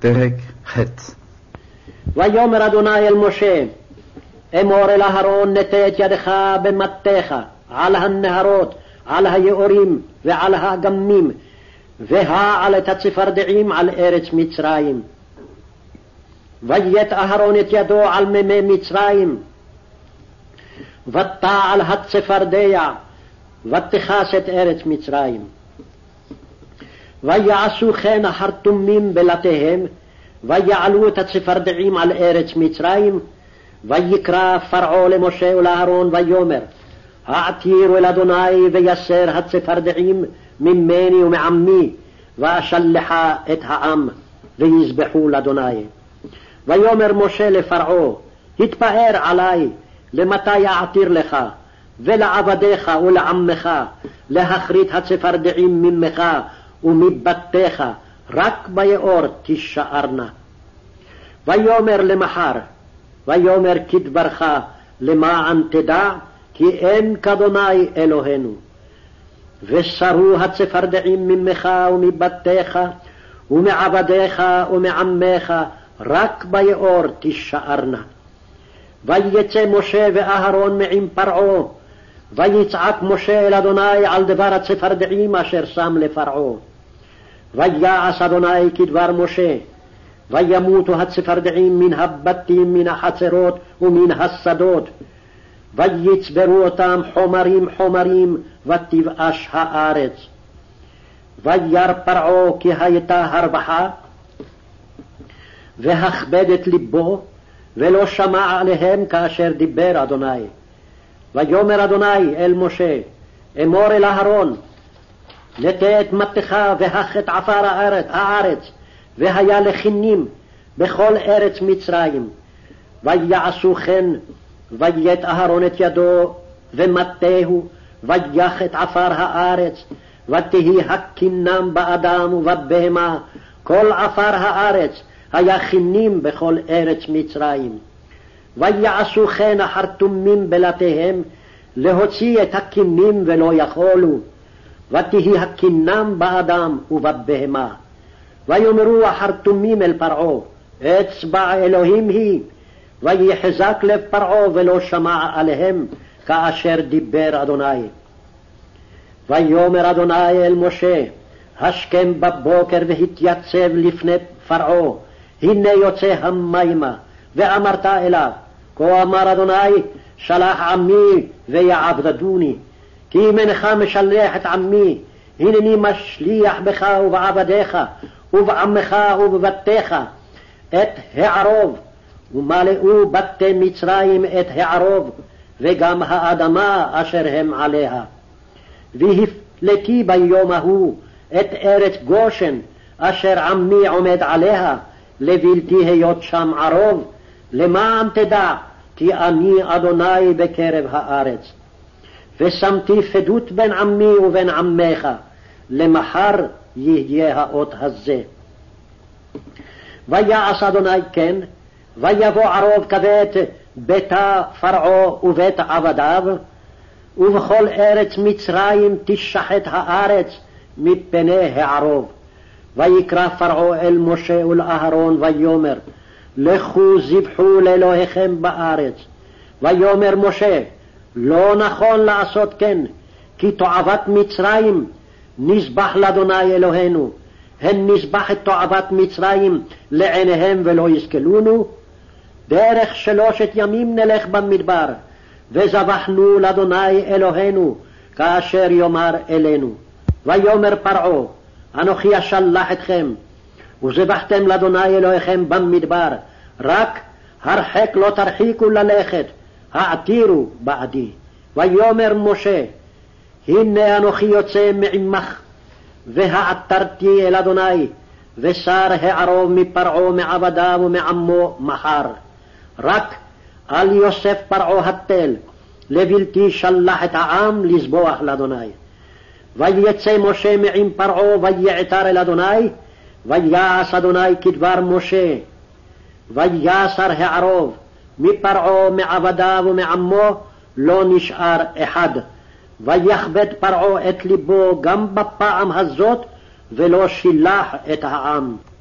פרק ח'. ויאמר אדוני אל משה, אמור אל אהרון, נטה את ידך במטתך על הנהרות, על היאורים ועל האגמים, והעל את הצפרדעים על ארץ מצרים. ויית אהרון את ידו על מימי מצרים, ותעל הצפרדע, ותכס את ארץ מצרים. ויעשו כן החרטומים בלתיהם, ויעלו את הצפרדעים על ארץ מצרים. ויקרא פרעה למשה ולאהרון ויאמר, העתירו אל אדוני ויסר הצפרדעים ממני ומעמי, ואשלחה את העם ויזבחו לאדוני. ויאמר משה לפרעה, התפאר עלי, למתי אעתיר לך ולעבדיך ולעמך להכרית הצפרדעים ממך ומבתיך, רק ביאור תישארנה. ויאמר למחר, ויאמר כדברך, למען תדע כי אין כאדוני אלוהינו. וסרו הצפרדעים ממך ומבתיך ומעבדיך ומעמך, רק ביאור תישארנה. ויצא משה ואהרון מעם פרעה, ויצעק משה אל אדוני על דבר הצפרדעים אשר שם לפרעה. ויעש אדוני כדבר משה, וימותו הצפרדעים מן הבתים, מן החצרות ומן השדות, ויצברו אותם חומרים חומרים, ותבאש הארץ. וירא פרעה כי הייתה הרווחה, והכבד את ליבו, ולא שמע עליהם כאשר דיבר אדוני. ויאמר אדוני אל משה, אמור אל אהרון, נטה את מטתך והך את עפר הארץ, והיה לכינים בכל ארץ מצרים. ויעשו כן, ויית אהרון את ידו ומטהו, ויח את עפר הארץ, ותהי הכינם באדם ובבהמה, כל עפר הארץ היה כינים בכל ארץ מצרים. ויעשו כן החרטומים בלתיהם, להוציא את הכינים ולא יכולו, ותהי הכינם באדם ובבהמה. ויאמרו החרטומים אל פרעה, אצבע אלוהים היא, ויחזק לב פרעה ולא שמע עליהם כאשר דיבר אדוני. ויאמר אדוני אל משה, השכם בבוקר והתייצב לפני פרעה, הנה יוצא המימה, ואמרת אליו, כה אמר אדוני, שלח עמי ויעבדוני, כי אם אינך משלח את עמי, הנני משליח בך ובעבדיך ובעמך ובבתיך את הערוב, ומלאו בתי מצרים את הערוב, וגם האדמה אשר הם עליה. והפלתי ביום ההוא את ארץ גושן אשר עמי עומד עליה, לבלתי היות שם ערוב, למען תדע כי אני אדוני בקרב הארץ. ושמתי פדות בין עמי ובין עמך, למחר יהיה האות הזה. ויעש אדוני כן, ויבוא ערוב כבד ביתה פרעה ובית עבדיו, ובכל ארץ מצרים תשחט הארץ מפני הערוב. ויקרא פרעה אל משה ולאהרון ויאמר, לכו זבחו לאלוהיכם בארץ. ויאמר משה, לא נכון לעשות כן, כי תועבת מצרים נזבח לאדוני אלוהינו, הן נזבח את תועבת מצרים לעיניהם ולא יסכלונו. דרך 3 ימים נלך במדבר, וזבחנו לאדוני אלוהינו כאשר יאמר אלינו. ויאמר פרעה, אנוכי אשלח אתכם, וזבחתם לאדוני אלוהיכם במדבר, רק הרחק לא תרחיקו ללכת, העתירו בעדי. ויאמר משה, הנה אנוכי יוצא מעמך, והעתרתי אל אדוני, ושר הערוב מפרעה מעבדיו ומעמו מחר. רק אל יוסף פרעה התל, לבלתי שלח את העם לזבוח לאדוני. ויצא משה מעם פרעה ויעתר אל אדוני, ויעש אדוני כדבר משה. ויסר הערוב מפרעה מעבדיו ומעמו, לא נשאר אחד. ויכבד פרעה את ליבו גם בפעם הזאת, ולא שילח את העם.